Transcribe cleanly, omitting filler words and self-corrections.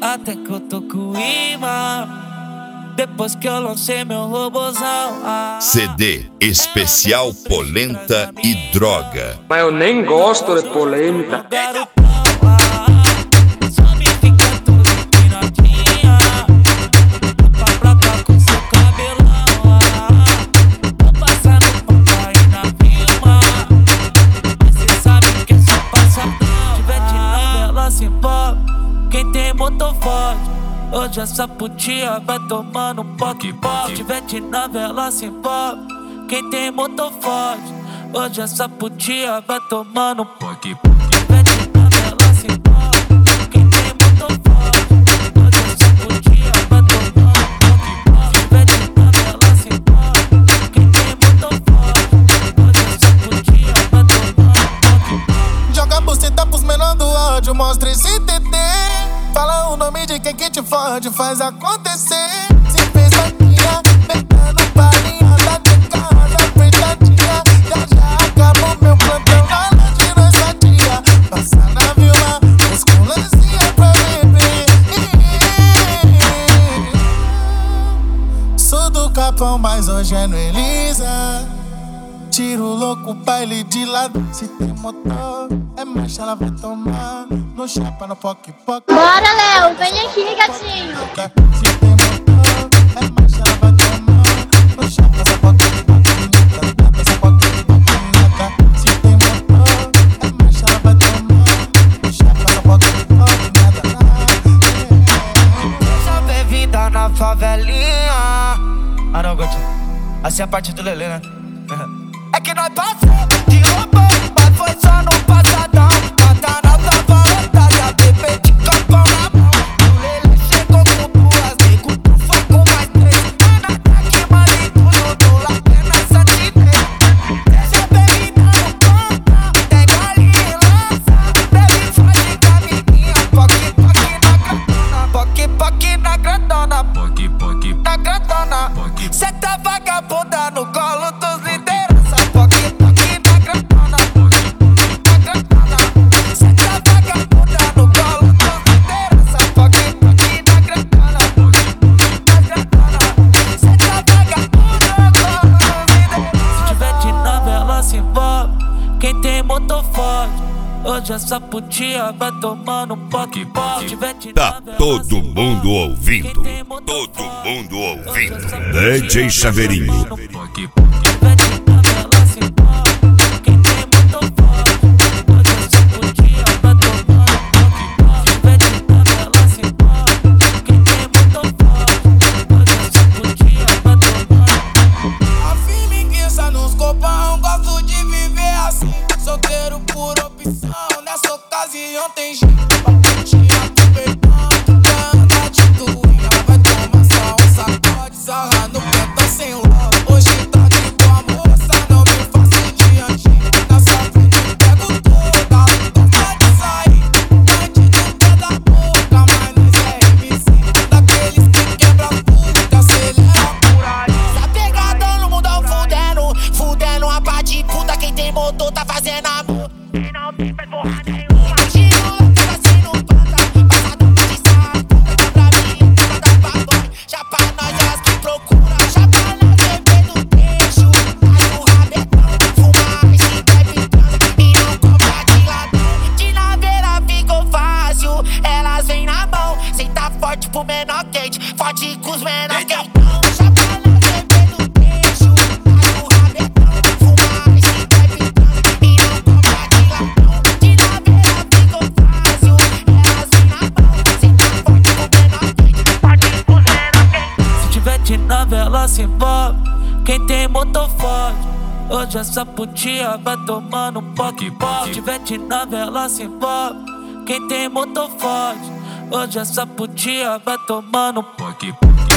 até que eu tô com imã. Depois que eu lancei meu robozão. CD especial Polenta e Droga. Mas eu nem gosto de polêmica. Quem tem motor forte, hoje essa putinha vai tomando poque-poque. Tivete na vela se envolve. Quem tem motor forte, hoje essa putinha vai tomando poque-poque. Tivete na vela se envolve. Quem tem motor forte, hoje essa putinha vai tomando poque-poque. Tivete na vela se envolve. Quem tem motor forte, hoje essa putinha vai tomando poque-poque. Joga a buceta pros menor do ódio, mostra esse TT. Fala o nome de quem que te fode, faz acontecer. Se fez vaquinha, pegando palhinha da casa apertadinha. Já acabou meu plantão na noite nessa dia. Passa na vila, com lancinha pra beber. Sou do Capão, mas hoje é no Elisa. Tiro louco, baile de lado. Se tem motor, é marcha, ela vai tomar. No chapa, no poque-poque. Bora, Léo, vem aqui, gatinho. Se tem motor, é marcha, ela vai tomar. No chapa, essa poque-poque. Essa poque-poque. Se tem motor, é marcha, ela vai tomar. No chapa, essa poque-poque. Seja bem-vinda na favelinha. Ah não, gatinho, assim é a parte do Lelê, né? É que nós passamos de roubão, mas foi só no passadão. Mata na tava lotada, bebê de copão na mão. O Lelê chegou com duas, nego pro foco mais três. Ana tá que mali tudo do lado na santinês. Deixa bebida no ponta, pega ali e lança. Bebe faz com a amiguinha, poque-poque na grandona. Poque-poque na grandona, poque-poque na grandona. Cê tá vagabunda no colo dos líderes. Quem tem motor forte, hoje essa putinha vai tomando poque-poque. Tá todo mundo ouvindo, todo mundo ouvindo. DJ Chaveirinho. Solteiro por opção, nessa ocasião tem jeito. Paputinha do peitão, anda de tuinha. Vai tomar só um sacode, sarra no pentão sem ló. Hoje tá de boa moça, não me faço diante. Na sua frente pego toda, gosta de sair. Bandido quer da boca, mas nós é MC. Daqueles que quebra tudo, que acelera por aí. Tá pegadão no mundão fudendo, fudendo a pá de puta. Quem tem motor tá fazendo amor. E não tem mais porra nenhuma. Tiro louco, assim no panta. Passadão de sarra, puta tá pra mim, puta da pagode. Já pra nós elas que procura. Já pra nós beber do trecho. Faz o rabetão, fuma esse bebe transa. E não compra de ladrão. De naveira ficou fácil, elas vêm na mão. Cê tá forte pro menor quente, forte com os menor quentão. Já pra nós beber do trecho. Faz o rabetão, fuma esse bebe transa. E não compra de ladrão. De naveira ficou fácil, elas vêm na mão. Cê tá forte pro menor quente, forte com os menor quentão. Se tivete na vela se envolve. Quem tem motor forte, hoje essa putinha vai tomando poque-poque. Tivete na vela se envolve. Quem tem motor forte, hoje essa putinha vai tomando poque-poque.